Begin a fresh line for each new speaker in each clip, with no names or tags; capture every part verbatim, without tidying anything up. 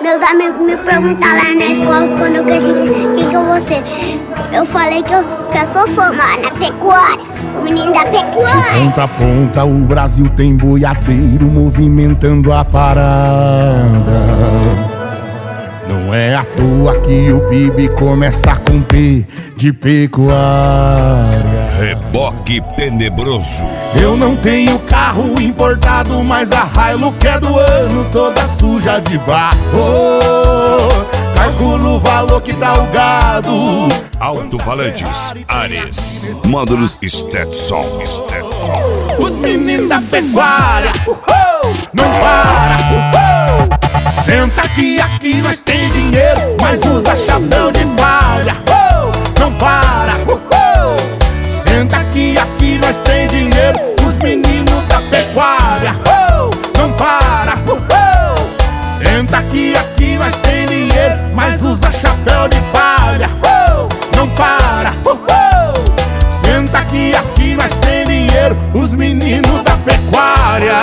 Meus amigos me perguntaram lá na escola quando eu cresci, o que que eu vou ser? Eu falei que eu, que eu sou formada na pecuária, o menino da pecuária.
De ponta a ponta o Brasil tem boiadeiro movimentando a parada. Não é à toa que o P I B começa com P de pecuária.
Reboque tenebroso.
Eu não tenho carro importado, mas a Hilux é do ano, toda suja de barro. Calculo o valor que dá o gado.
Alto-falantes, Ares. Módulos Stetson, Stetson.
Os meninos da pecuária, uhul, não para, uhul. Senta aqui, aqui nós tem dinheiro, mas usa chapéu de palha, uhul, não para, uhul. Senta aqui, aqui nós tem dinheiro, os meninos da pecuária, uhul, não para, uhul. Senta aqui, aqui nós tem dinheiro, mas usa chapéu de palha, uhul, não para, uhul. Senta aqui, aqui nós tem dinheiro, os meninos da pecuária.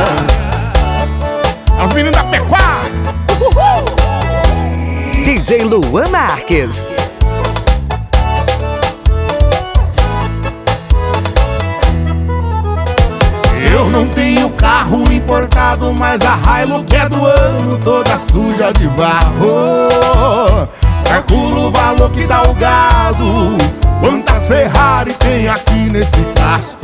É os meninos da pecuária. Uhul.
D J Luan Marques.
Eu não tenho carro importado, mas a Hilux é do ano, toda suja de barro. Calculo o valor que dá o gado. Quantas Ferrari tem aqui nesse pasto?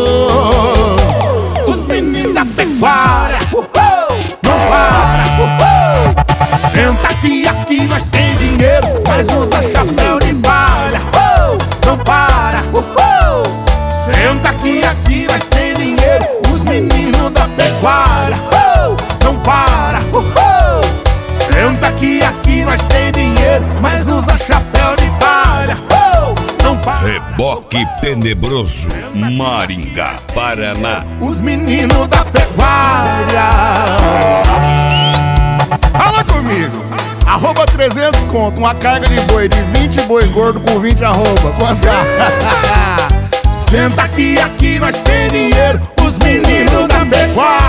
Os meninos da pecuária, uhul, não para, uhul. Senta aqui, aqui nós tem dinheiro, mas usa chapéu de palha, uhul, não para, uhul. Senta aqui, aqui nós tem dinheiro, os meninos da pecuária, uhul, não para, uhul. Senta aqui, aqui nós tem dinheiro, mas usa chapéu de palha, uhul, não para.
Reboque tenebroso, Maringá, Paraná.
Os meninos da pecuária. Fala comigo. Arroba trezentos conto, uma carga de boi de vinte boi gordo com vinte arroba. Quanto? Senta aqui, aqui nós tem dinheiro, os meninos da pecuária.